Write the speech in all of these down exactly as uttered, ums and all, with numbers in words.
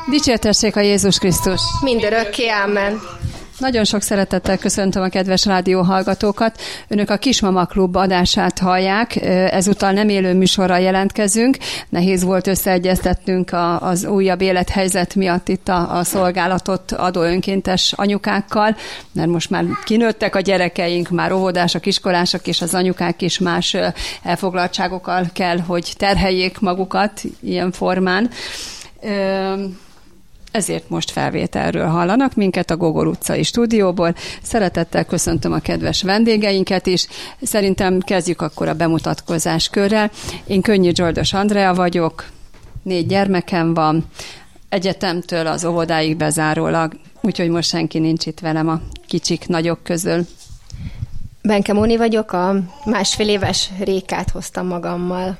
Dicsértessék a Jézus Krisztus! Mindörökké, amen. Nagyon sok szeretettel köszöntöm a kedves rádióhallgatókat. Önök a Kismama Klub adását hallják. Ezúttal nem élő műsorral jelentkezünk. Nehéz volt összeegyeztetnünk a, az újabb élethelyzet miatt itt a, a szolgálatot adó önkéntes anyukákkal, mert most már kinőttek a gyerekeink, már óvodások, iskolások, és az anyukák is más elfoglaltságokkal kell, hogy terheljék magukat ilyen formán. Ezért most felvételről hallanak minket a Gogol utcai stúdióból. Szeretettel köszöntöm a kedves vendégeinket is. Szerintem kezdjük akkor a bemutatkozás körrel. Én Könnyű Zsoldos Andrea vagyok, négy gyermekem van, egyetemtől az óvodáig bezárólag, úgyhogy most senki nincs itt velem a kicsik, nagyok közül. Benke Móni vagyok, a másfél éves Rékát hoztam magammal.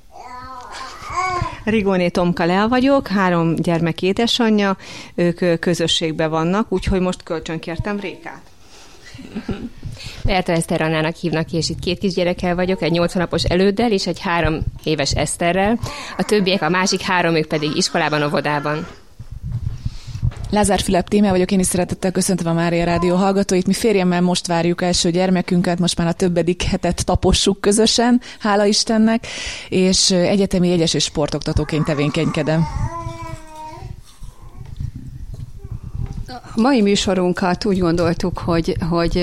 Rigóné Tomka Lea vagyok, három gyermek édesanyja, ők közösségben vannak, úgyhogy most kölcsönkértem Rékát. Berta Eszter Annának hívnak, és itt két kisgyerekkel vagyok, egy nyolc hónapos előddel, és egy három éves Eszterrel. A többiek, a másik három, ők pedig iskolában, óvodában. Lázár Fülep Tímea vagyok, én is szeretettel köszöntöm a Mária Rádió hallgatóit. Mi férjemmel most várjuk első gyermekünket, most már a többedik hetet tapossuk közösen, hála Istennek, és egyetemi jegyes és sportoktatóként tevékenykedem. A mai műsorunkat úgy gondoltuk, hogy, hogy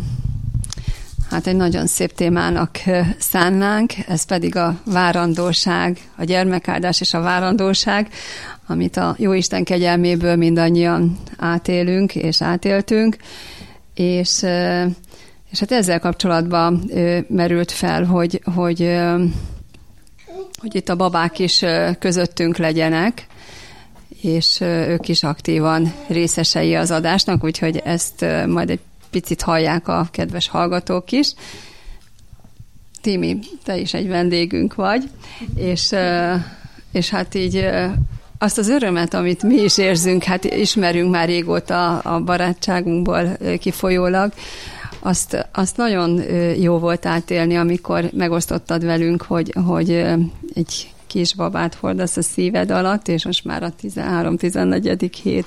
hát egy nagyon szép témának szánnánk, ez pedig a várandóság, a gyermekáldás és a várandóság, amit a Jóisten kegyelméből mindannyian átélünk és átéltünk, és, és hát ezzel kapcsolatban merült fel, hogy, hogy, hogy itt a babák is közöttünk legyenek, és ők is aktívan részesei az adásnak, úgyhogy ezt majd egy picit hallják a kedves hallgatók is. Timi, te is egy vendégünk vagy, és, és hát így azt az örömet, amit mi is érzünk, hát ismerünk már régóta a barátságunkból kifolyólag, azt, azt nagyon jó volt átélni, amikor megosztottad velünk, hogy, hogy egy kisbabát hordasz a szíved alatt, és most már a tizenhárom-tizennegyedik hét,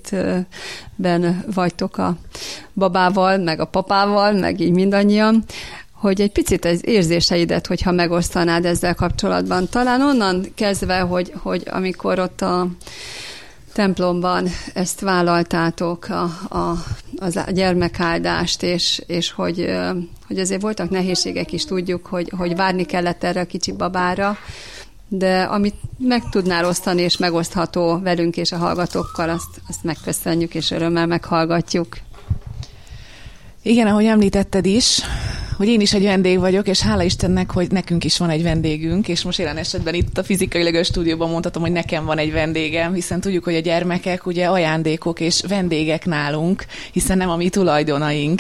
hétben vagytok a babával, meg a papával, meg így mindannyian, hogy egy picit az érzéseidet, hogyha megosztanád ezzel kapcsolatban. Talán onnan kezdve, hogy, hogy amikor ott a templomban ezt vállaltátok, a, a, a gyermekáldást, és, és hogy, hogy azért voltak nehézségek is, tudjuk, hogy, hogy várni kellett erre a kicsi babára, de amit meg tudnál osztani, és megosztható velünk és a hallgatókkal, azt, azt megköszönjük, és örömmel meghallgatjuk. Igen, ahogy említetted is, hogy én is egy vendég vagyok, és hála Istennek, hogy nekünk is van egy vendégünk, és most jelen esetben itt a fizikailag a stúdióban mondhatom, hogy nekem van egy vendégem, hiszen tudjuk, hogy a gyermekek ugye ajándékok és vendégek nálunk, hiszen nem a mi tulajdonaink.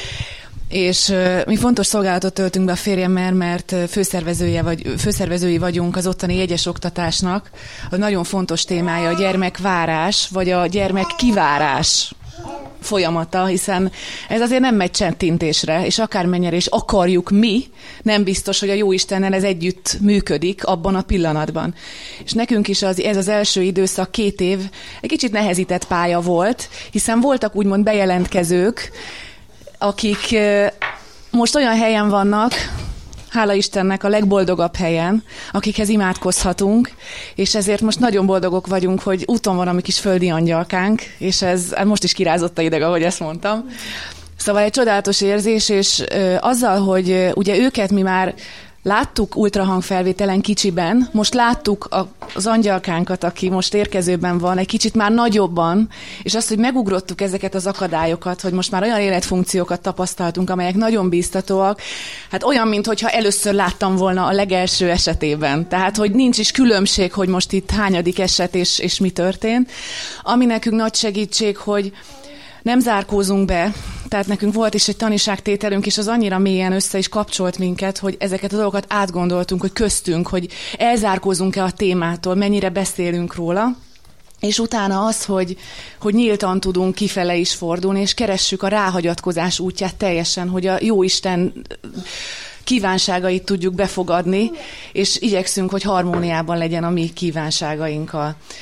És uh, mi fontos szolgálatot töltünk be a férjemmel, mert főszervezője vagy, főszervezői vagyunk az ottani jegyes oktatásnak. A nagyon fontos témája a gyermekvárás, vagy a gyermekkivárás folyamata, hiszen ez azért nem megy csettintésre, és akármennyire is akarjuk mi, nem biztos, hogy a Jóistennel ez együtt működik abban a pillanatban. És nekünk is az, ez az első időszak, két év egy kicsit nehezített pálya volt, hiszen voltak úgymond bejelentkezők, akik most olyan helyen vannak, hála Istennek a legboldogabb helyen, akikhez imádkozhatunk, és ezért most nagyon boldogok vagyunk, hogy úton van a mi kis földi angyalkánk, és ez most is kirázott a ideg, ahogy ezt mondtam. Szóval egy csodálatos érzés, és ö, azzal, hogy ö, ugye őket mi már láttuk ultrahangfelvételen kicsiben, most láttuk a, az angyalkánkat, aki most érkezőben van, egy kicsit már nagyobban, és azt, hogy megugrottuk ezeket az akadályokat, hogy most már olyan életfunkciókat tapasztaltunk, amelyek nagyon bíztatóak, hát olyan, mintha először láttam volna a legelső esetében. Tehát, hogy nincs is különbség, hogy most itt hányadik eset és, és mi történt. Ami nekünk nagy segítség, hogy nem zárkózunk be, tehát nekünk volt is egy taniságtételünk, és az annyira mélyen össze is kapcsolt minket, hogy ezeket a dolgokat átgondoltunk, hogy köztünk, hogy elzárkózunk-e a témától, mennyire beszélünk róla, és utána az, hogy, hogy nyíltan tudunk kifele is fordulni, és keressük a ráhagyatkozás útját teljesen, hogy a Jóisten kívánságait tudjuk befogadni, és igyekszünk, hogy harmóniában legyen a mi kívánságainkkal.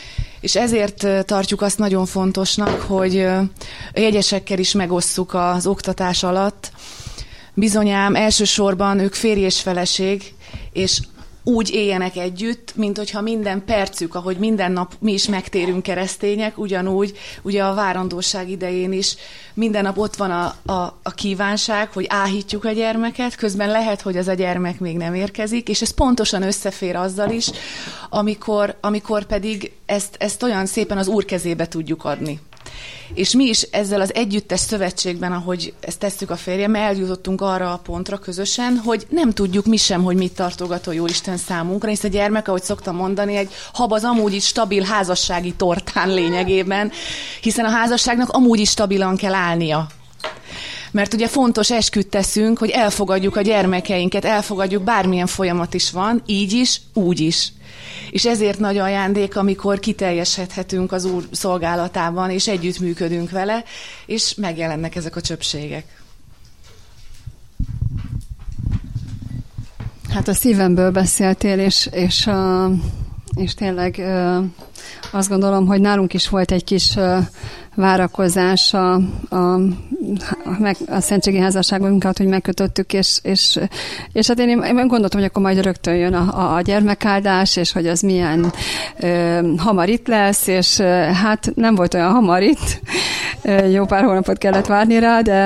És ezért tartjuk azt nagyon fontosnak, hogy a jegyesekkel is megosszuk az oktatás alatt. Bizonyám elsősorban ők férj és feleség, és úgy éljenek együtt, mint hogyha minden percük, ahogy minden nap mi is megtérünk keresztények, ugyanúgy, ugye a várandóság idején is minden nap ott van a, a, a kívánság, hogy áhítjuk a gyermeket, közben lehet, hogy ez a gyermek még nem érkezik, és ez pontosan összefér azzal is, amikor, amikor pedig ezt, ezt olyan szépen az Úr kezébe tudjuk adni. És mi is ezzel az együttes szövetségben, ahogy ezt tesszük a férjemmel, eljutottunk arra a pontra közösen, hogy nem tudjuk mi sem, hogy mit tartogat a Jóisten számunkra, hisz a gyermek, ahogy szoktam mondani, egy hab az amúgy is stabil házassági tortán lényegében, hiszen a házasságnak amúgy is stabilan kell állnia. Mert ugye fontos esküt teszünk, hogy elfogadjuk a gyermekeinket, elfogadjuk bármilyen folyamat is van, így is, úgy is. És ezért nagy ajándék, amikor kiteljesedhetünk az Úr szolgálatában, és együttműködünk vele, és megjelennek ezek a csöpségek. Hát a szívemből beszéltél, és, és, és tényleg azt gondolom, hogy nálunk is volt egy kis várakozás a, a, a, a szentségi házasságunkat, hogy megkötöttük, és, és, és hát én, én gondoltam, hogy akkor majd rögtön jön a, a gyermekáldás, és hogy az milyen ö, hamar itt lesz, és ö, hát nem volt olyan hamar itt, jó pár hónapot kellett várni rá, de,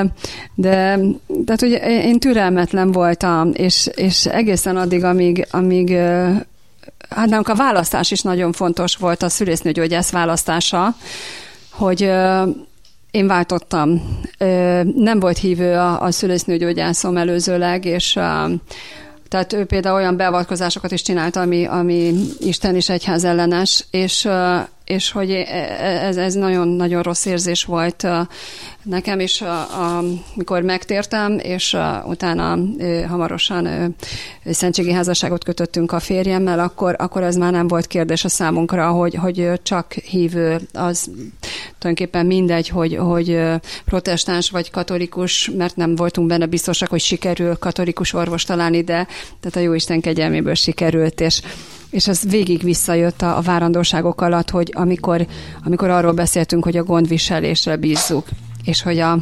de tehát ugye én türelmetlen voltam, és, és egészen addig, amíg, amíg ö, hát nálunk a választás is nagyon fontos volt, a szülésznőgyógyász választása, hogy ö, én váltottam. Ö, nem volt hívő a, a szülésznőgyógyászom előzőleg, és ö, tehát ő például olyan beavatkozásokat is csinált, ami, ami Isten és egyház ellenes, és, ö, és hogy ez, ez nagyon, nagyon rossz érzés volt ö, nekem is, amikor megtértem, és ö, utána ö, hamarosan ö, szentségi házasságot kötöttünk a férjemmel, akkor, akkor ez már nem volt kérdés a számunkra, hogy, hogy csak hívő, az tulajdonképpen mindegy, hogy, hogy protestáns vagy katolikus, mert nem voltunk benne biztosak, hogy sikerül katolikus orvos találni, de tehát a Jóisten kegyelméből sikerült, és És az végig visszajött a, a várandóságok alatt, hogy amikor, amikor arról beszéltünk, hogy a gondviselésre bízzuk, és hogy a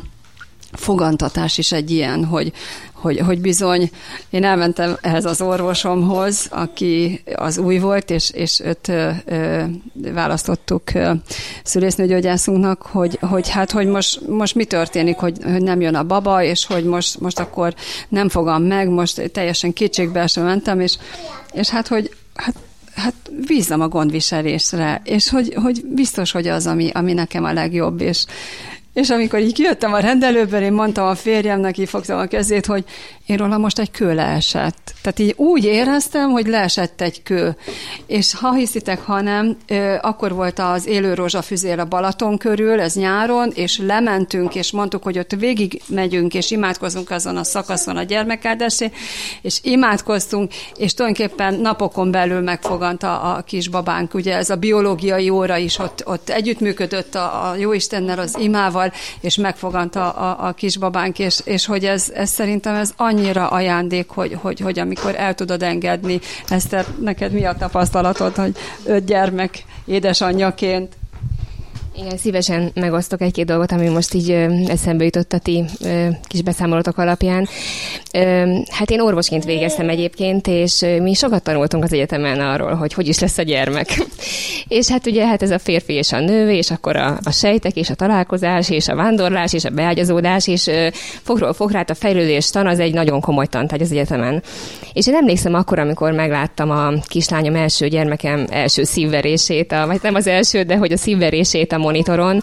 fogantatás is egy ilyen, hogy, hogy, hogy bizony én elmentem ehhez az orvosomhoz, aki az új volt, és, és őt ö, ö, választottuk ö, szülésznőgyógyászunknak, hogy, hogy hát, hogy most, most mi történik, hogy, hogy nem jön a baba, és hogy most, most akkor nem fogam meg, most teljesen kétségbeesve mentem, és, és hát, hogy hát, hát bízzam a gondviselésre, és hogy, hogy biztos, hogy az, ami, ami nekem a legjobb, és És amikor így kijöttem a rendelőből, én mondtam a férjemnek, így fogtam a kezét, hogy én róla most egy kő leesett. Tehát így úgy éreztem, hogy leesett egy kő. És ha hiszitek, ha nem, akkor volt az élő rózsafüzér a Balaton körül, ez nyáron, és lementünk, és mondtuk, hogy ott végig megyünk, és imádkozunk azon a szakaszon a gyermekáldásé, és imádkoztunk, és tulajdonképpen napokon belül megfogant a, a kisbabánk. Ugye ez a biológiai óra is ott, ott együttműködött a, a Jóistennel, az imával, és megfogant a, a, a kisbabánk, és, és hogy ez, ez szerintem ez annyira ajándék, hogy, hogy, hogy amikor el tudod engedni, Eszter, neked mi a tapasztalatod, hogy öt gyermek édesanyjaként? Igen, szívesen megosztok egy-két dolgot, ami most így ö, eszembe jutott a ti ö, kis beszámolatok alapján. Ö, hát én orvosként végeztem egyébként, és ö, mi sokat tanultunk az egyetemen arról, hogy hogy is lesz a gyermek. És hát ugye hát ez a férfi és a nő, és akkor a, a sejtek, és a találkozás, és a vándorlás, és a beágyazódás, és ö, fogról fográt a fejlődés tan, az egy nagyon komoly tantárgy az egyetemen. És én emlékszem akkor, amikor megláttam a kislányom első gyermekem első szívverését, a, vagy nem az első, de hogy a szívverését a monitoron,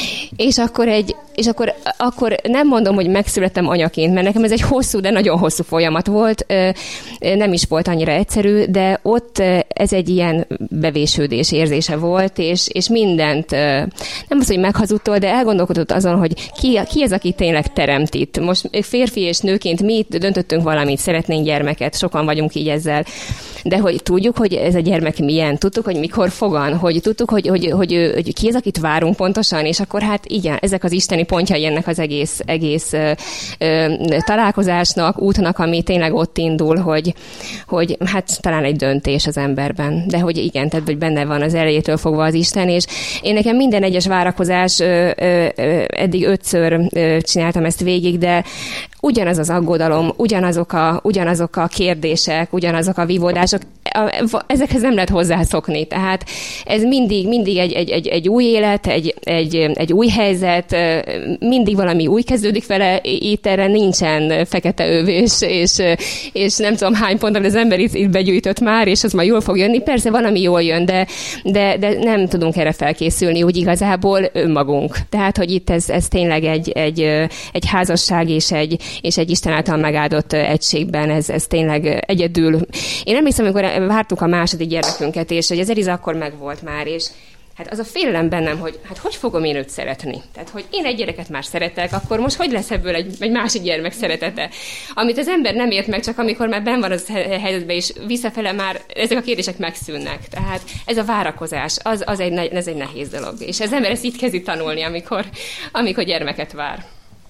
és akkor egy, és akkor, akkor nem mondom, hogy megszülettem anyaként, mert nekem ez egy hosszú, de nagyon hosszú folyamat volt, nem is volt annyira egyszerű, de ott ez egy ilyen bevésődés érzése volt, és, és mindent, nem az, hogy meghazudtól, de elgondolkodott azon, hogy ki, ki az, aki tényleg teremt itt. Most férfi és nőként mi itt döntöttünk valamit, szeretnénk gyermeket, sokan vagyunk így ezzel. de hogy tudjuk, hogy ez a gyermek milyen, tudtuk, hogy mikor fogan, hogy tudtuk, hogy, hogy, hogy, hogy ki az, akit várunk pontosan, és akkor hát igen, ezek az isteni pontjai ennek az egész, egész ö, ö, találkozásnak, útnak, ami tényleg ott indul, hogy, hogy hát talán egy döntés az emberben, de hogy igen, tehát hogy benne van az elejétől fogva az Isten, és én nekem minden egyes várakozás, ö, ö, ö, eddig ötször ö, csináltam ezt végig, de ugyanaz az aggodalom, ugyanazok a, ugyanazok a kérdések, ugyanazok a vívódások, ezekhez nem lehet hozzászokni. Tehát ez mindig, mindig egy, egy, egy, egy új élet, egy, egy, egy új helyzet, mindig valami új kezdődik vele, itt erre nincsen fekete öv, és, és, és nem tudom hány ponton az ember itt, itt begyűjtött már, és az majd jól fog jönni. Persze valami jól jön, de, de, de nem tudunk erre felkészülni, úgy igazából önmagunk. Tehát, hogy itt ez, ez tényleg egy, egy, egy házasság és egy, és egy Isten által megáldott egységben, ez, ez tényleg egyedül. Én emlékszem, amikor vártuk a második gyermekünket, és hogy az Eliza akkor megvolt már, és hát az a félelem bennem, hogy hát hogy fogom én őt szeretni? Tehát, hogy én egy gyereket már szeretek, akkor most hogy lesz ebből egy, egy másik gyermek szeretete? Amit az ember nem ért meg, csak amikor már benn van az helyzetben, és visszafele már ezek a kérdések megszűnnek. Tehát ez a várakozás, az, az egy, ez egy nehéz dolog. És az ember ezt így kezdi tanulni, amikor, amikor gyermeket vár.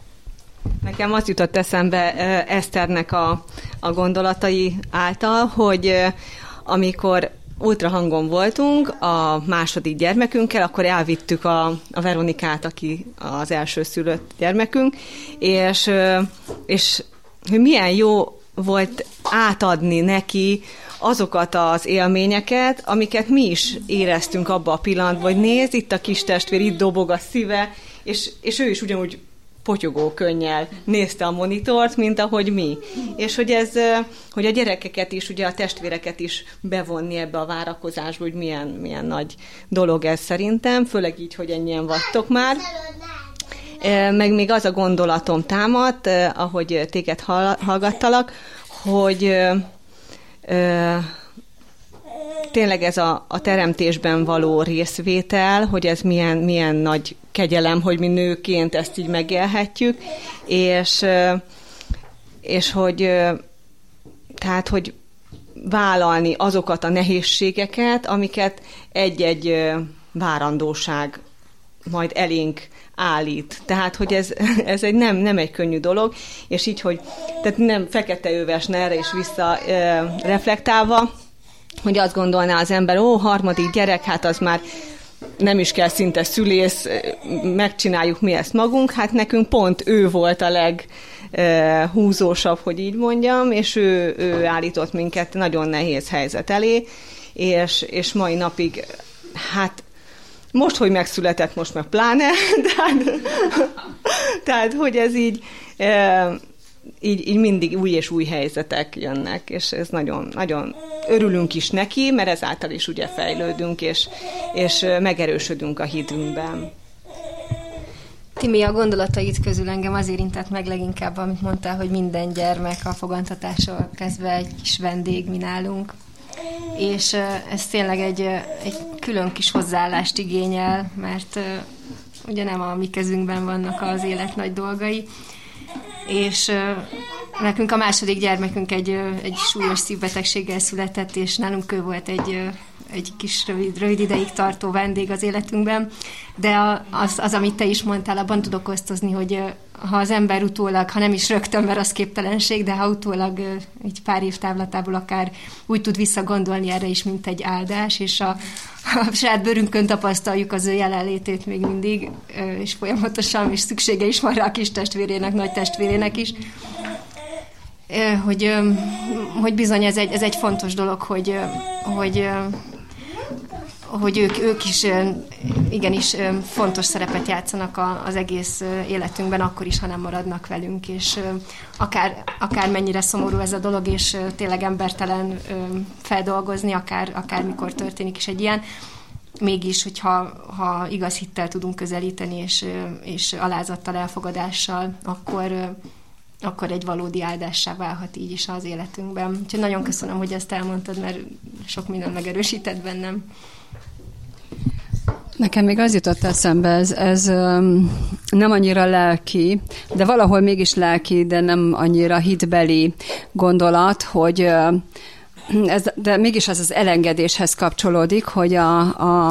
Nekem az jutott eszembe Eszternek a, a gondolatai által, hogy amikor ultrahangon voltunk a második gyermekünkkel, akkor elvittük a, a Veronikát, aki az első szülött gyermekünk, és, és milyen jó volt átadni neki azokat az élményeket, amiket mi is éreztünk abba a pillanatban, hogy nézd, itt a kis testvér, itt dobog a szíve, és, és ő is ugyanúgy potyogó könnyel nézte a monitort, mint ahogy mi. És hogy ez, hogy a gyerekeket is, ugye a testvéreket is bevonni ebbe a várakozásba, hogy milyen, milyen nagy dolog ez szerintem, főleg így, hogy ennyien vagytok már. Meg még az a gondolatom támadt, ahogy téged hallgattalak, hogy tényleg ez a, a teremtésben való részvétel, hogy ez milyen, milyen nagy kegyelem, hogy mi nőként ezt így megélhetjük, és, és hogy tehát, hogy vállalni azokat a nehézségeket, amiket egy-egy várandóság majd elénk állít. Tehát, hogy ez, ez egy nem, nem egy könnyű dolog, és így, hogy tehát nem fekete övesne erre is vissza e, reflektálva, hogy azt gondolná az ember, ó, harmadik gyerek, hát az már nem is kell szinte szülész, megcsináljuk mi ezt magunk, hát nekünk pont ő volt a leghúzósabb, hogy így mondjam, és ő, ő állított minket nagyon nehéz helyzet elé, és, és mai napig, hát most, hogy megszületett, most meg pláne, tehát, tehát hogy ez így, így, így mindig új és új helyzetek jönnek, és ez nagyon, nagyon örülünk is neki, mert ezáltal is ugye fejlődünk, és, és megerősödünk a hitünkben. Timi, a gondolataid közül engem az érintett meg leginkább, amit mondtál, hogy minden gyermek a fogantatással kezdve egy kis vendég mi nálunk. És ez tényleg egy, egy külön kis hozzáállást igényel, mert ugye nem a mi kezünkben vannak az élet nagy dolgai, és nekünk a második gyermekünk egy, egy súlyos szívbetegséggel született, és nálunk ő volt egy, egy kis rövid, rövid ideig tartó vendég az életünkben, de az, az, amit te is mondtál, abban tudok osztozni, hogy ha az ember utólag, ha nem is rögtön, mert az képtelenség, de ha utólag egy pár év távlatából akár úgy tud visszagondolni erre is, mint egy áldás, és a, a saját bőrünkön tapasztaljuk az ő jelenlétét még mindig, és folyamatosan, és szüksége is van rá a kis testvérének, nagy testvérének is, hogy, hogy bizony ez egy, ez egy fontos dolog, hogy, hogy hogy ők, ők is igenis fontos szerepet játszanak az egész életünkben, akkor is, ha nem maradnak velünk, és akár, akár mennyire szomorú ez a dolog, és tényleg embertelen feldolgozni, akár, akár mikor történik is egy ilyen, mégis, hogyha ha igaz hittel tudunk közelíteni, és, és alázattal, elfogadással, akkor, akkor egy valódi áldássá válhat így is az életünkben. Úgyhogy nagyon köszönöm, hogy ezt elmondtad, mert sok minden megerősített bennem. Nekem még az jutott eszembe, ez, ez um, nem annyira lelki, de valahol mégis lelki, de nem annyira hitbeli gondolat, hogy, uh, ez, de mégis az az elengedéshez kapcsolódik, hogy a, a,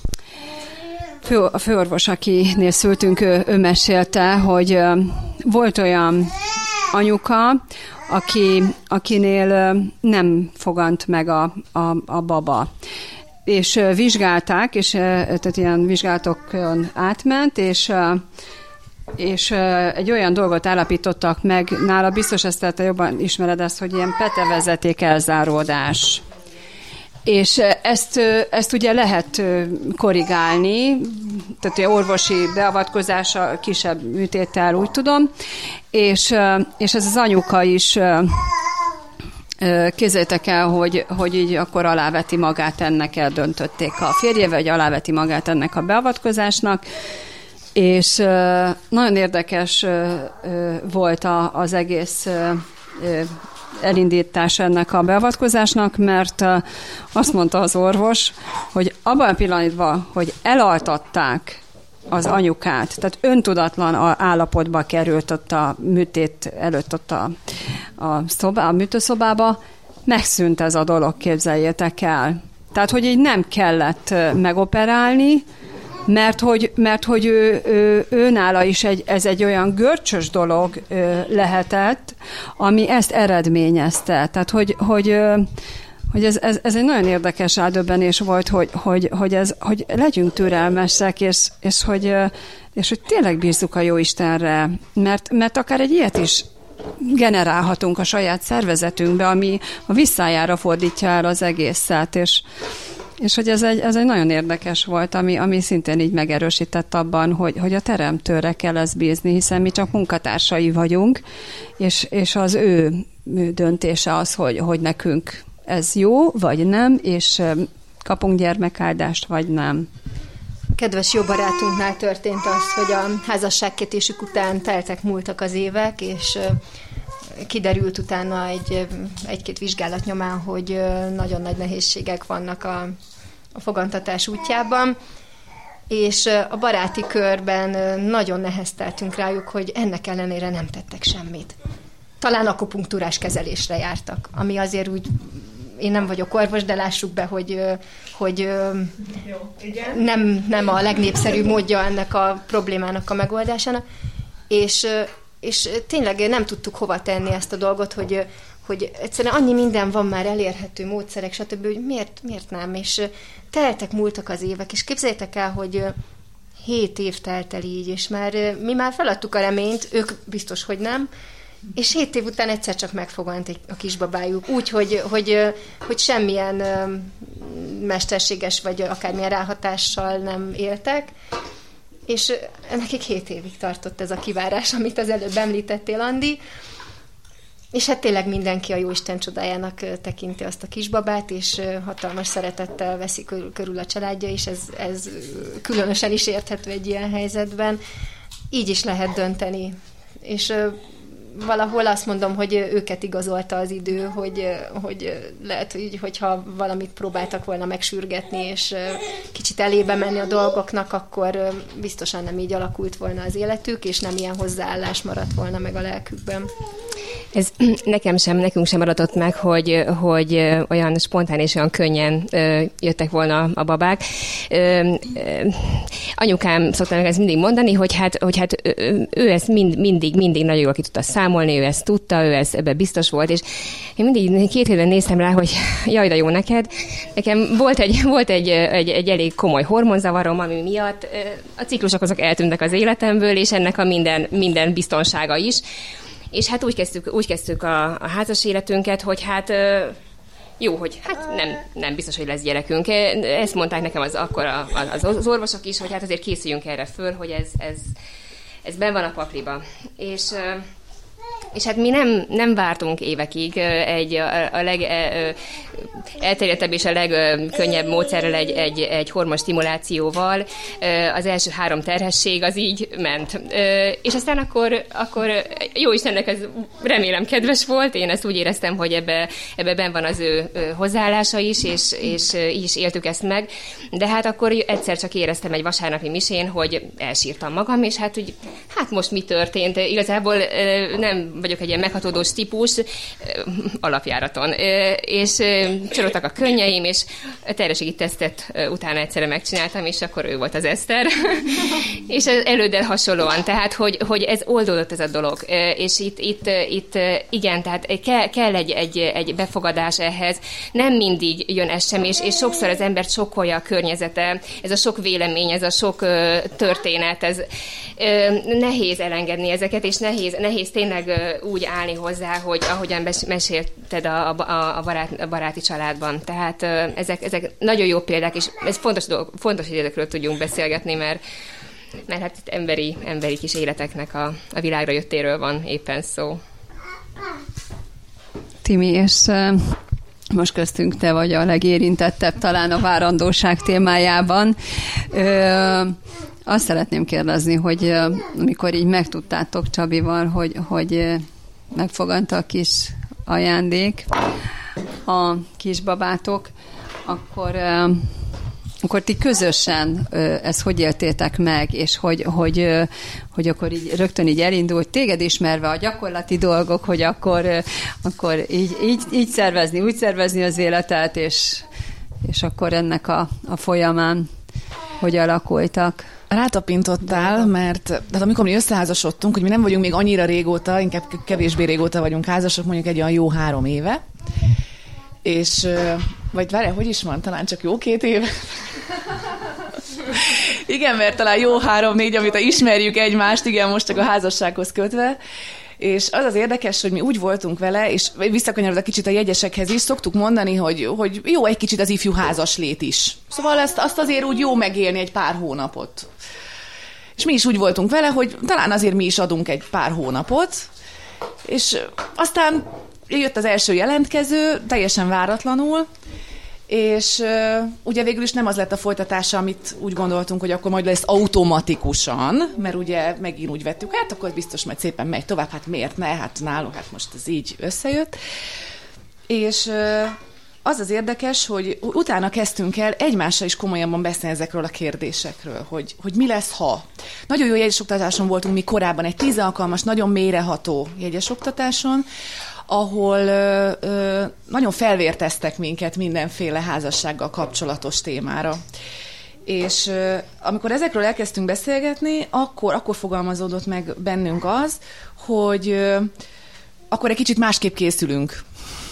fő, a főorvos, akinél szültünk, ő, ő mesélte, hogy volt olyan anyuka, aki, akinél nem fogant meg a, a, a baba. És vizsgálták, és tehát ilyen vizsgálatokon átment, és és egy olyan dolgot állapítottak meg nála, biztos ezt te jobban ismered ezt, hogy ilyen petevezeték elzáródás. És ezt, ezt ugye lehet korrigálni, tehát egy orvosi beavatkozása, kisebb műtéttel, úgy tudom, és, és ez az anyuka is, képzeljétek el, hogy, hogy így akkor aláveti magát ennek, eldöntötték a férjével, hogy aláveti magát ennek a beavatkozásnak, és nagyon érdekes volt az egész elindítás ennek a beavatkozásnak, mert azt mondta az orvos, hogy abban a pillanatban, hogy elaltatták az anyukát, tehát öntudatlan állapotba került ott a műtét előtt ott a, a, szobá, a műtőszobába, megszűnt ez a dolog, képzeljétek el. Tehát, hogy így nem kellett megoperálni, mert hogy, mert hogy ő, ő, ő nála is egy, ez egy olyan görcsös dolog lehetett, ami ezt eredményezte. Tehát, hogy, hogy, hogy ez, ez, ez egy nagyon érdekes rádöbbenés volt, hogy, hogy, hogy, ez, hogy legyünk türelmesek, és, és, hogy, és hogy tényleg bízzuk a Jóistenre, mert, mert akár egy ilyet is generálhatunk a saját szervezetünkbe, ami a visszájára fordítja el az egészet, és És hogy ez egy, ez egy nagyon érdekes volt, ami, ami szintén így megerősített abban, hogy, hogy a teremtőre kell ezt bízni, hiszen mi csak munkatársai vagyunk, és, és az ő döntése az, hogy, hogy nekünk ez jó, vagy nem, és kapunk gyermekáldást, vagy nem. Kedves jó barátunknál történt az, hogy a házasságkötésük után teltek, múltak az évek, és kiderült utána egy, egy-két vizsgálat nyomán, hogy nagyon nagy nehézségek vannak a, a fogantatás útjában, és a baráti körben nagyon nehezteltünk rájuk, hogy ennek ellenére nem tettek semmit. Talán akupunktúrás kezelésre jártak, ami azért úgy, én nem vagyok orvos, de lássuk be, hogy, hogy Jó, nem, nem a legnépszerűbb módja ennek a problémának a megoldásának, és és tényleg nem tudtuk hova tenni ezt a dolgot, hogy, hogy egyszerűen annyi minden van már, elérhető módszerek, stb., hogy miért, miért nem, és teltek, múltak az évek, és képzeljétek el, hogy hét év telt el így, és már mi már feladtuk a reményt, ők biztos, hogy nem, és hét év után egyszer csak megfogant egy, a kisbabájuk, úgy, hogy, hogy, hogy semmilyen mesterséges, vagy akármilyen ráhatással nem éltek, és nekik hét évig tartott ez a kivárás, amit az előbb említettél, Andi, és hát tényleg mindenki a Jóisten csodájának tekinti azt a kisbabát, és hatalmas szeretettel veszi körül a családja, és ez, ez különösen is érthető egy ilyen helyzetben. Így is lehet dönteni, és valahol azt mondom, hogy őket igazolta az idő, hogy, hogy lehet, hogy, hogyha valamit próbáltak volna megsürgetni, és kicsit elébe menni a dolgoknak, akkor biztosan nem így alakult volna az életük, és nem ilyen hozzáállás maradt volna meg a lelkükben. Ez nekem sem, nekünk sem maradt meg, hogy, hogy olyan spontán és olyan könnyen jöttek volna a babák. Anyukám szokta meg ezt mindig mondani, hogy hát, hogy hát ő ezt mind, mindig, mindig nagyon jól ki tudta számolni, ő ezt tudta, ő ezt, ebben biztos volt, és én mindig két héten néztem rá, hogy jaj, de jó neked. Nekem volt egy, volt egy, egy, egy elég komoly hormonzavarom, ami miatt a ciklusok azok eltűntek az életemből, és ennek a minden, minden biztonsága is. És hát úgy kezdtük, úgy kezdtük a, a házas életünket, hogy hát jó, hogy hát nem, nem biztos, hogy lesz gyerekünk. Ezt mondták nekem az, akkor a, az, az orvosok is, hogy hát azért készüljünk erre föl, hogy ez, ez, ez benn van a pakliba. És... És hát mi nem, nem vártunk évekig egy a, a legelterjedtebb és a legkönnyebb módszerrel egy, egy, egy hormonstimulációval. Az első három terhesség az így ment. És aztán akkor, akkor jó Istennek ez remélem kedves volt, én ezt úgy éreztem, hogy ebbe, ebbe benn van az ő hozzáállása is, és, és így is éltük ezt meg. De hát akkor egyszer csak éreztem egy vasárnapi misén, hogy elsírtam magam, és hát úgy, hát most mi történt? Igazából nem vagyok egy ilyen meghatódós típus, alapjáraton. És csoroltak a könnyeim, és terhességi tesztet utána egyszerre megcsináltam, és akkor ő volt az Eszter. És előddel hasonlóan, tehát, hogy, hogy ez oldódott ez a dolog. És itt, itt, itt igen, tehát kell, kell egy, egy, egy befogadás ehhez. Nem mindig jön ez sem, és, és sokszor az embert sokkolja a környezete, ez a sok vélemény, ez a sok uh, történet, ez uh, nehéz elengedni ezeket, és nehéz, nehéz tényleg uh, úgy állni hozzá, hogy ahogyan mesélted a, a, a, barát, a baráti családban. Tehát uh, ezek, ezek nagyon jó példák, és ez fontos, dolog, fontos, hogy ezekről tudjunk beszélgetni, mert mert hát itt emberi, emberi kis életeknek a, a világra jöttéről van éppen szó. Timi, és uh, most köztünk te vagy a legérintettebb talán a várandóság témájában. Uh, azt szeretném kérdezni, hogy uh, amikor így megtudtátok Csabival, hogy, hogy uh, megfogant a kis ajándék, a kisbabátok, akkor... Uh, akkor ti közösen ezt hogy éltétek meg, és hogy, hogy, hogy akkor így rögtön így elindult, téged ismerve a gyakorlati dolgok, hogy akkor, akkor így, így, így szervezni, úgy szervezni az életet, és, és akkor ennek a, a folyamán hogy alakultak. Rátapintottál, mert tehát amikor mi összeházasodtunk, hogy mi nem vagyunk még annyira régóta, inkább kevésbé régóta vagyunk házasok, mondjuk egy olyan jó három éve, és vagy várjál, hogy is van, talán csak jó két éve? Igen, mert talán jó három-négy, amit ismerjük egymást, igen, most csak a házassághoz kötve. És az az érdekes, hogy mi úgy voltunk vele, és visszakanyarodva kicsit a jegyesekhez is, szoktuk mondani, hogy, hogy jó egy kicsit az ifjú házaslét is. Szóval ezt, azt azért úgy jó megélni egy pár hónapot. És mi is úgy voltunk vele, hogy talán azért mi is adunk egy pár hónapot, és aztán jött az első jelentkező, teljesen váratlanul, és uh, ugye végül is nem az lett a folytatása, amit úgy gondoltunk, hogy akkor majd lesz automatikusan, mert ugye megint úgy vettük, hát akkor biztos majd szépen megy tovább, hát miért ne, hát nálunk, hát most ez így összejött. És uh, az az érdekes, hogy utána kezdtünk el egymással is komolyabban beszélni ezekről a kérdésekről, hogy, hogy mi lesz, ha. Nagyon jó jegyesoktatáson voltunk mi korábban, egy tíz alkalmas, nagyon mélyreható jegyesoktatáson, ahol ö, ö, nagyon felvérteztek minket mindenféle házassággal kapcsolatos témára. És ö, amikor ezekről elkezdtünk beszélgetni, akkor, akkor fogalmazódott meg bennünk az, hogy ö, akkor egy kicsit másképp készülünk.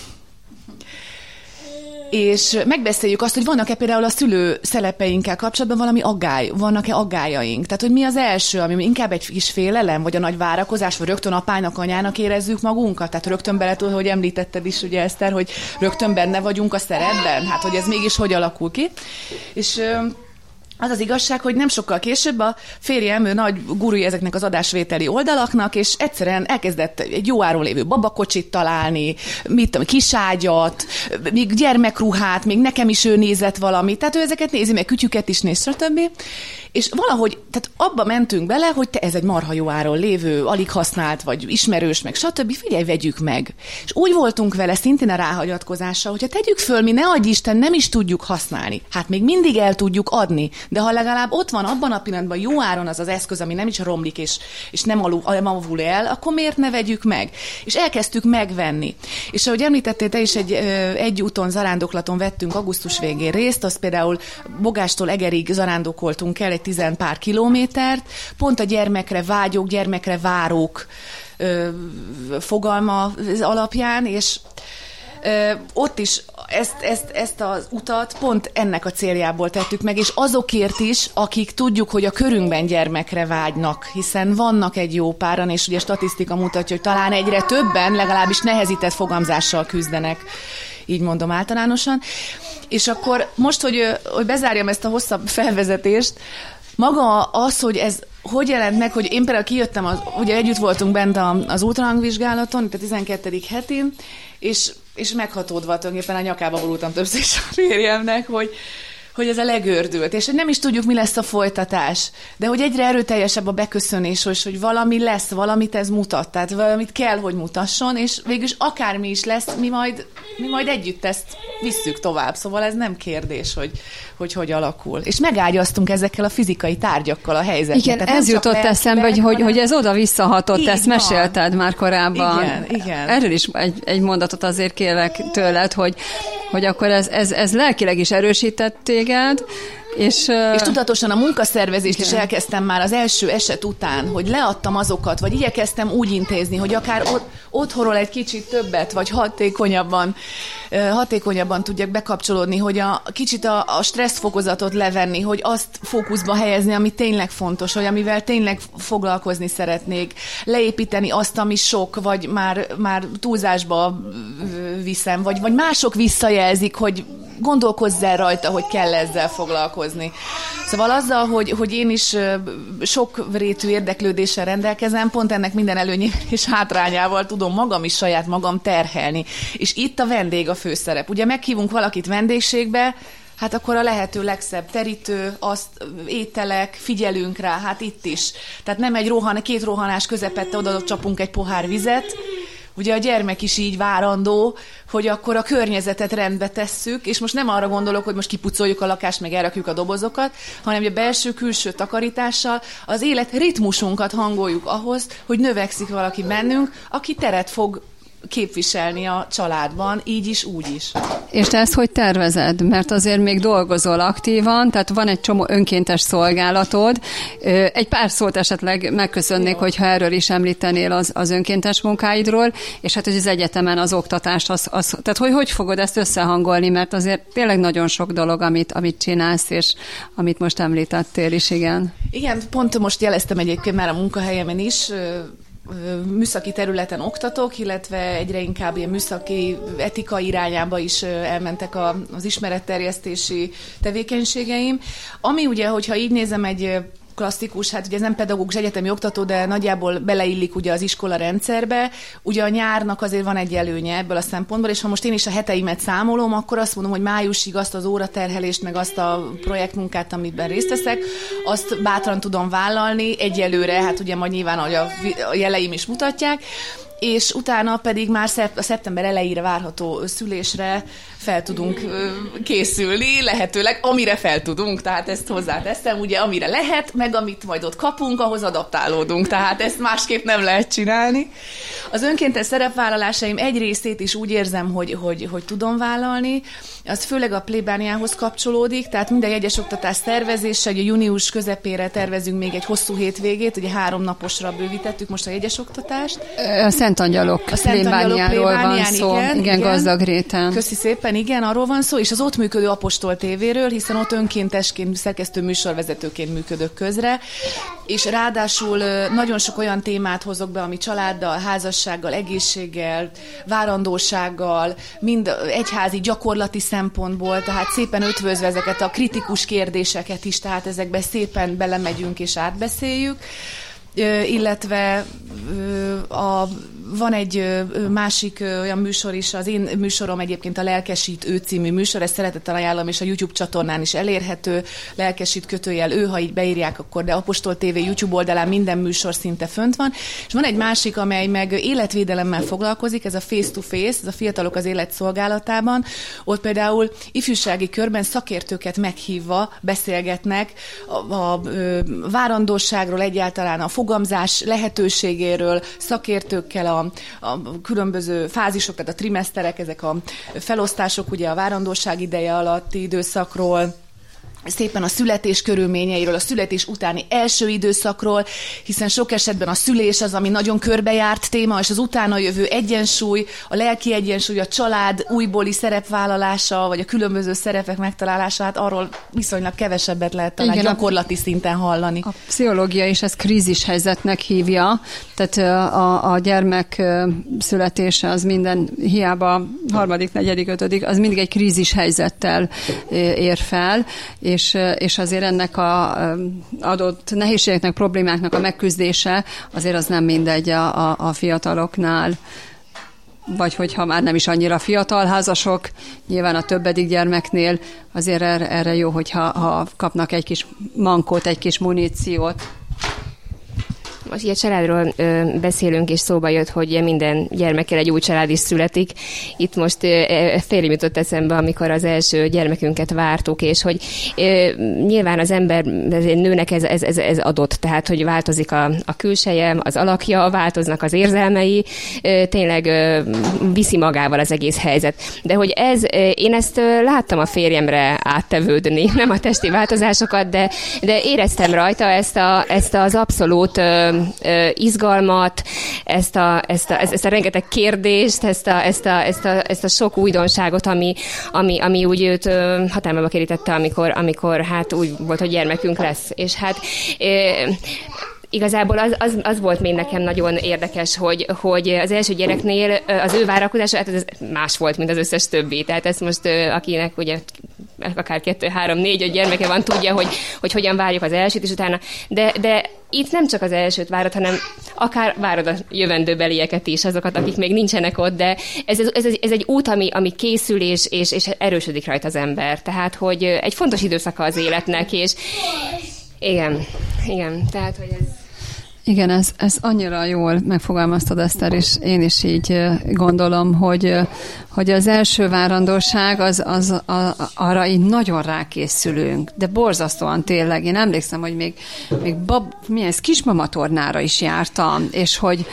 És megbeszéljük azt, hogy vannak-e például a szülő szelepeinkkel kapcsolatban valami aggály, vannak-e aggályaink. Tehát, hogy mi az első, ami inkább egy kis félelem, vagy a nagy várakozás, vagy rögtön apának, anyának érezzük magunkat. Tehát rögtön bele tud, hogy említetted is, ugye Eszter, hogy rögtön benne vagyunk a szerepben. Hát, hogy ez mégis hogy alakul ki. És az az igazság, hogy nem sokkal később a férjem, ő nagy gurúja ezeknek az adásvételi oldalaknak, és egyszerűen elkezdett egy jó áron lévő babakocsit találni, mit tudom, kiságyat, még gyermekruhát, még nekem is ő nézett valamit, tehát ő ezeket nézi, meg kütyüket is néz, stb. És valahogy, tehát abba mentünk bele, hogy te ez egy marha jó áron lévő, alig használt, vagy ismerős, meg stb. Figyelj, vegyük meg. És úgy voltunk vele szintén a ráhagyatkozással, hogyha tegyük föl, mi ne adj Isten, nem is tudjuk használni. Hát még mindig el tudjuk adni, de ha legalább ott van abban a pillanatban jó áron az az eszköz, ami nem is romlik, és, és nem avul el, akkor miért ne vegyük meg? És elkezdtük megvenni. És ahogy említettél, te is egy, egy úton, zarándoklaton vettünk augusztus végén részt, az például Bogástól Egerig zarándokoltunk el egy tizen pár kilométert, pont a gyermekre vágyók, gyermekre várók ö, fogalma alapján, és ö, ott is ezt, ezt, ezt az utat pont ennek a céljából tettük meg, és azokért is, akik tudjuk, hogy a körünkben gyermekre vágynak, hiszen vannak egy jó páran, és ugye statisztika mutatja, hogy talán egyre többen, legalábbis nehezített fogamzással küzdenek, így mondom általánosan. És akkor most, hogy, hogy bezárjam ezt a hosszabb felvezetést, maga az, hogy ez hogy jelent meg, hogy én például kijöttem, az, ugye együtt voltunk bent az ultrahangvizsgálaton, itt a tizenkettedik hetin, és, és meghatódva tulajdonképpen a nyakába borultam többször is a férjemnek, hogy, hogy ez a legördült, és hogy nem is tudjuk, mi lesz a folytatás, de hogy egyre erőteljesebb a beköszönés, hogy, hogy valami lesz, valamit ez mutat, tehát valamit kell, hogy mutasson, és végülis akármi is lesz, mi majd, mi majd együtt ezt visszük tovább, szóval ez nem kérdés, hogy hogy, hogy alakul. És megágyaztunk ezekkel a fizikai tárgyakkal a helyzetet. Igen, tehát ez jutott eszembe, hogy, hogy, hogy ez oda visszahatott, ezt van. Mesélted már korábban. Igen, igen. Erről is egy, egy mondatot azért kérlek tőled, hogy, hogy akkor ez, ez, ez lelkileg is erősített téged, És, uh, és tudatosan a munkaszervezést igen. is elkezdtem már az első eset után, hogy leadtam azokat, vagy igyekeztem úgy intézni, hogy akár ott, otthonról egy kicsit többet, vagy hatékonyabban, uh, hatékonyabban tudjak bekapcsolódni, hogy a kicsit a, a stresszfokozatot levenni, hogy azt fókuszba helyezni, ami tényleg fontos, hogy amivel tényleg foglalkozni szeretnék, leépíteni azt, ami sok, vagy már, már túlzásba viszem, vagy, vagy mások visszajelzik, hogy gondolkozz el rajta, hogy kell ezzel foglalkozni. Szóval azzal, hogy, hogy én is sok rétű érdeklődéssel rendelkezem, pont ennek minden előnyével és hátrányával tudom magam is saját magam terhelni. És itt a vendég a főszerep. Ugye meghívunk valakit vendégségbe, hát akkor a lehető legszebb terítő, azt ételek, figyelünk rá, hát itt is. Tehát nem egy rohan, két rohanás közepette oda csapunk egy pohár vizet. Ugye a gyermek is így várandó, hogy akkor a környezetet rendbe tesszük, és most nem arra gondolok, hogy most kipucoljuk a lakást, meg elrakjuk a dobozokat, hanem a belső-külső takarítással az élet ritmusunkat hangoljuk ahhoz, hogy növekszik valaki bennünk, aki teret fog képviselni a családban, így is, úgy is. És te ezt hogy tervezed? Mert azért még dolgozol aktívan, tehát van egy csomó önkéntes szolgálatod. Egy pár szót esetleg megköszönnék, hogyha erről is említenél az, az önkéntes munkáidról, és hát hogy az egyetemen az oktatást, az, az, tehát hogy, hogy fogod ezt összehangolni, mert azért tényleg nagyon sok dolog, amit, amit csinálsz, és amit most említettél is, igen. Igen, pont most jeleztem egyébként már a munkahelyemen is, műszaki területen oktatok, illetve egyre inkább ilyen műszaki etika irányába is elmentek a, az ismeretterjesztési tevékenységeim. Ami ugye, hogyha így nézem, egy klasszikus, hát ugye ez nem pedagógus, egyetemi oktató, de nagyjából beleillik ugye az iskola rendszerbe. Ugye a nyárnak azért van egy előnye ebből a szempontból, és ha most én is a heteimet számolom, akkor azt mondom, hogy májusig azt az óraterhelést, meg azt a projektmunkát, amiben részt veszek, azt bátran tudom vállalni egyelőre, hát ugye majd nyilván, ahogy a jeleim is mutatják, és utána pedig már a szeptember elejére várható szülésre fel tudunk készülni, lehetőleg amire fel tudunk, tehát ezt hozzáteszem, ugye amire lehet, meg amit majd ott kapunk, ahhoz adaptálódunk, tehát ezt másképp nem lehet csinálni. Az önkéntes szerepvállalásaim egy részét is úgy érzem, hogy, hogy, hogy tudom vállalni, az főleg a plébániához kapcsolódik, tehát minden jegyes oktatás szervezése, ugye június közepére tervezünk még egy hosszú hétvégét, ugye három naposra bővítettük most a jegyes oktatást. A Szent Angyalok plébániáról van szó, igen, igen, Gazdagréten. Köszi szépen, igen, arról van szó, és az ott működő Apostol té véről, hiszen ott önkéntesként, szerkesztő műsorvezetőként működök közre, és ráadásul nagyon sok olyan témát hozok be, ami családdal, házassággal, egészséggel, várandósággal, mind egyházi gyakorlati szempontból, tehát szépen ötvözve ezeket a kritikus kérdéseket is, tehát ezekbe szépen belemegyünk és átbeszéljük, illetve a, van egy másik olyan műsor is, az én műsorom egyébként a Lelkesít ő című műsor, ezt szeretettel ajánlom, és a YouTube csatornán is elérhető, Lelkesít kötőjel ő, ha így beírják, akkor de Apostol té vé YouTube oldalán minden műsor szinte fönt van, és van egy másik, amely meg életvédelemmel foglalkozik, ez a Face to Face, ez a Fiatalok az Élet Szolgálatában, ott például ifjúsági körben szakértőket meghívva beszélgetnek a, a, a várandóságról, egyáltalán a fogamzás lehetőségéről, szakértőkkel a, a különböző fázisok, tehát a trimeszterek, ezek a felosztások ugye a várandóság ideje alatti időszakról, szépen a születés körülményeiről, a születés utáni első időszakról, hiszen sok esetben a szülés az, ami nagyon körbejárt téma, és az utána jövő egyensúly, a lelki egyensúly, a család újbóli szerepvállalása, vagy a különböző szerepek megtalálása, hát arról viszonylag kevesebbet lehet talán igen, gyakorlati szinten hallani. A pszichológia is ezt krízis helyzetnek hívja, tehát a, a gyermek születése az minden, hiába harmadik, negyedik, ötödik, az mindig egy krízis helyzettel ér fel, És, és azért ennek a adott nehézségeknek, problémáknak a megküzdése azért az nem mindegy a, a, a fiataloknál. vagy hogyha már nem is annyira fiatal házasok, nyilván a többedik gyermeknél azért erre, erre jó, hogyha ha kapnak egy kis mankót, egy kis muníciót. Most így a családról ö, beszélünk, és szóba jött, hogy minden gyermekkel egy új család is születik. Itt most ö, félig jutott eszembe, amikor az első gyermekünket vártuk, és hogy ö, nyilván az ember, ez egy nőnek ez, ez, ez, ez adott, tehát hogy változik a, a külseje, az alakja, változnak az érzelmei, ö, tényleg ö, viszi magával az egész helyzet. De hogy ez, ö, én ezt ö, láttam a férjemre áttevődni, nem a testi változásokat, de, de éreztem rajta ezt, a, ezt az abszolút ö, izgalmat, ezt a, ezt, a, ezt a rengeteg kérdést, ezt a, ezt a, ezt a, ezt a sok újdonságot, ami, ami, ami úgy őt hatalmába kerítette, amikor, amikor hát úgy volt, hogy gyermekünk lesz. És hát e, igazából az, az, az volt még nekem nagyon érdekes, hogy, hogy az első gyereknél az ő várakozása hát ez más volt, mint az összes többi. Tehát ezt most akinek ugye akár kettő, három, négy, öt gyermeke van, tudja, hogy, hogy hogyan várjuk az elsőt, és utána. De, de itt nem csak az elsőt várod, hanem akár várod a jövendőbelieket is, azokat, akik még nincsenek ott, de ez, ez, ez egy út, ami, ami készül, és, és, és erősödik rajta az ember. Tehát, hogy egy fontos időszaka az életnek, és igen, igen, tehát, hogy ez... Igen, ez, ez annyira jól megfogalmaztad, Eszter, és én is így gondolom, hogy, hogy az első várandóság, az, az, a, arra így nagyon rákészülünk, de borzasztóan tényleg. Én emlékszem, hogy még, még bab, milyen, ez kismamatornára is jártam, és hogy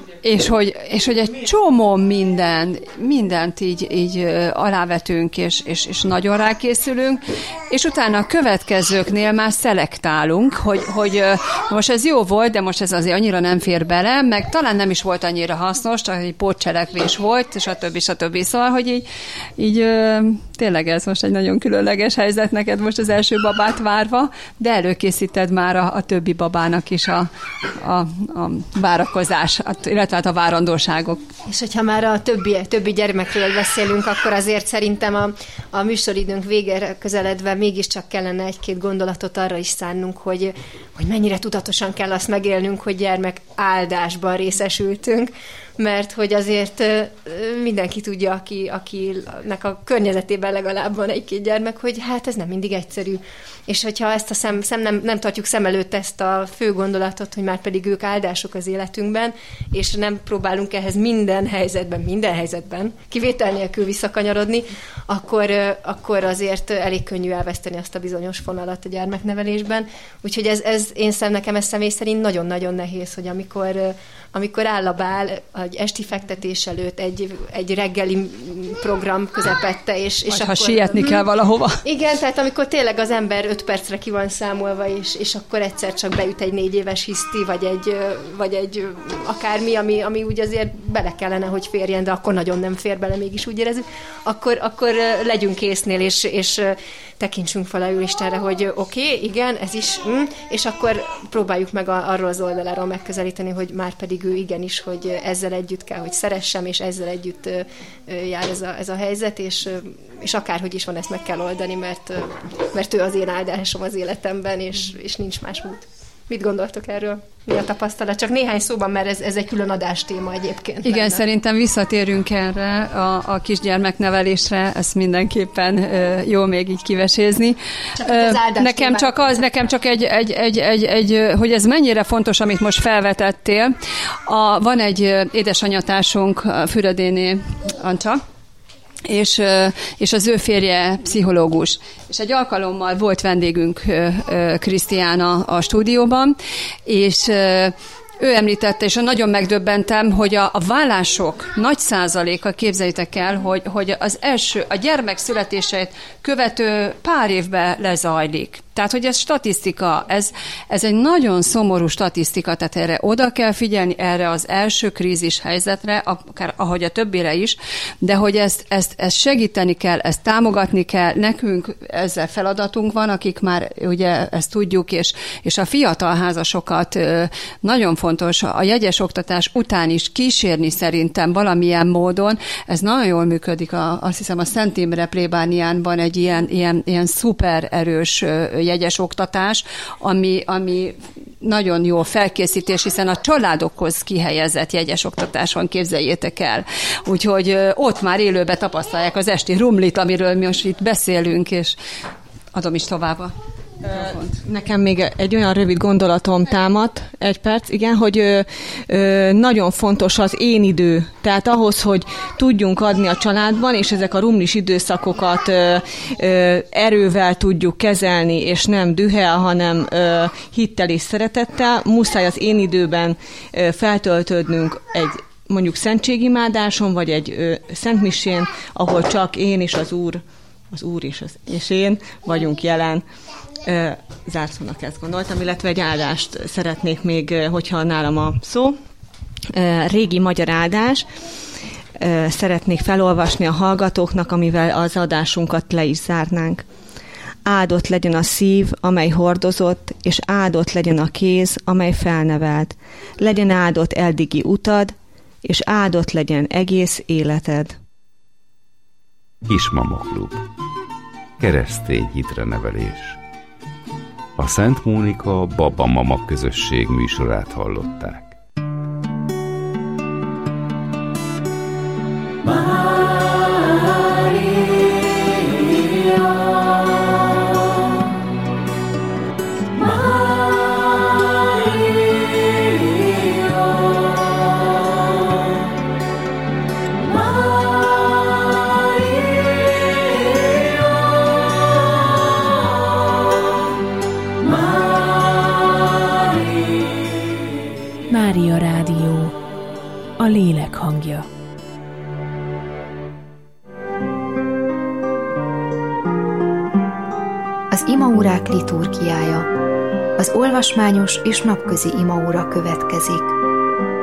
És hogy, és hogy egy csomó minden, mindent így, így alávetünk, és, és, és nagyon rákészülünk, és utána a következőknél már szelektálunk, hogy, hogy most ez jó volt, de most ez azért annyira nem fér bele, meg talán nem is volt annyira hasznos, csak egy pótcselekvés volt, stb. stb. Szóval, hogy így, így tényleg ez most egy nagyon különleges helyzet neked most az első babát várva, de előkészíted már a, a többi babának is a, a, a várakozás, illetve a várandóságok. És hogyha már a többi, többi gyermekről beszélünk, akkor azért szerintem a, a műsoridőnk végére közeledve mégiscsak kellene egy-két gondolatot arra is szánnunk, hogy, hogy mennyire tudatosan kell azt megélnünk, hogy gyermek áldásban részesültünk, mert hogy azért mindenki tudja, aki, akinek a környezetében legalább van egy-két gyermek, hogy hát ez nem mindig egyszerű. És hogyha ezt a szem, szem nem, nem tartjuk szem előtt ezt a fő gondolatot, hogy már pedig ők áldások az életünkben, és nem próbálunk ehhez minden helyzetben, minden helyzetben kivétel nélkül visszakanyarodni, akkor, akkor azért elég könnyű elveszteni azt a bizonyos fonalat a gyermeknevelésben. Úgyhogy ez, ez én szem, nekem ez személy szerint nagyon-nagyon nehéz, hogy amikor amikor áll a bál egy esti fektetés előtt, egy, egy reggeli program közepette, és, és vagy akkor... ha sietni kell valahova. Igen, tehát amikor tényleg az ember öt percre ki van számolva, és, és akkor egyszer csak beüt egy négy éves hiszti, vagy egy, vagy egy akármi, ami, ami úgy azért bele kellene, hogy férjen, de akkor nagyon nem fér bele, mégis úgy érezzük, akkor, akkor legyünk késznél, és, és tekintsünk fel a Istenre, hogy oké, okay, igen, ez is, mm, és akkor próbáljuk meg a, arról az oldaláról megközelíteni, hogy már pedig ő igenis, hogy ezzel együtt kell, hogy szeressem, és ezzel együtt ö, ö, jár ez a, ez a helyzet, és, ö, és akárhogy is van, ezt meg kell oldani, mert, ö, mert ő az én áldásom az életemben, és, és nincs más út. Mit gondoltok erről? Mi a tapasztalat? Csak néhány szóban, mert ez, ez egy külön adástéma egyébként. Igen, lenne. Szerintem visszatérünk erre a, a kisgyermeknevelésre, ezt mindenképpen ö, jó még így kivesézni. Ö, nekem csak az, nekem csak egy, egy, egy, egy, egy, hogy ez mennyire fontos, amit most felvetettél. A, van egy édesanyatársunk, Fürödéné Ancsa, és, és az ő férje pszichológus. És egy alkalommal volt vendégünk Krisztiána a stúdióban, és ő említette, és nagyon megdöbbentem, hogy a, a vállások nagy százaléka, képzeljétek el, hogy, hogy az első, a gyermek születését követő pár évben lezajlik. Tehát, hogy ez statisztika, ez, ez egy nagyon szomorú statisztika, tehát erre oda kell figyelni, erre az első krízis helyzetre, akár ahogy a többire is, de hogy ezt, ezt, ezt segíteni kell, ezt támogatni kell, nekünk ezzel feladatunk van, akik már ugye ezt tudjuk, és, és a fiatal házasokat nagyon fontos a jegyes oktatás után is kísérni szerintem valamilyen módon, ez nagyon jól működik, a, azt hiszem a Szent Imre plébániánban egy ilyen, ilyen, ilyen szuper erős jegyes oktatás, ami, ami nagyon jó felkészítés, hiszen a családokhoz kihelyezett jegyes oktatás van, képzeljétek el. Úgyhogy ott már élőbe tapasztalják az esti rumlit, amiről mi most itt beszélünk, és adom is tovább. Nekem még egy olyan rövid gondolatom támadt, egy perc, igen, hogy ö, ö, nagyon fontos az én idő. Tehát ahhoz, hogy tudjunk adni a családban, és ezek a rumlis időszakokat ö, ö, erővel tudjuk kezelni, és nem dühel, hanem ö, hittel és szeretettel, muszáj az én időben ö, feltöltődnünk egy mondjuk szentségimádáson, vagy egy ö, szentmisén, ahol csak én és az Úr, az Úr és, az, és én vagyunk jelen. Zárszónak ezt gondoltam, illetve egy áldást szeretnék még, hogyha nálam a szó. Régi magyar áldás. Szeretnék felolvasni a hallgatóknak, amivel az adásunkat le is zárnánk. Áldott legyen a szív, amely hordozott, és áldott legyen a kéz, amely felnevelt. Legyen áldott eddigi utad, és áldott legyen egész életed. Kismama Klub. Keresztény hitre nevelés. A Szent Mónika Baba Mama közösség műsorát hallották. Mária Rádió, a lélek hangja. Az imaórák liturgiája. Az olvasmányos és napközi imaóra következik.